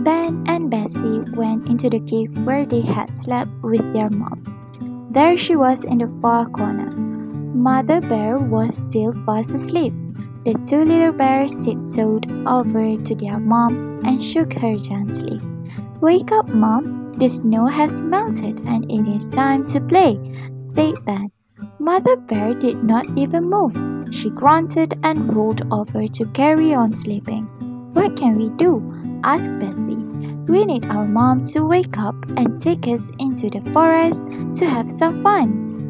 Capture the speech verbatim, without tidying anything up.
Ben and Bessie went into the cave where they had slept with their mom. There she was in the far corner. Mother Bear was still fast asleep. The two little bears tiptoed over to their mom and shook her gently. Wake up, Mom. The snow has melted and it is time to play, said Ben. Mother Bear did not even move. She grunted and rolled over to carry on sleeping. What can we do? Asked Bessie. We need our mom to wake up and take us into the forest to have some fun.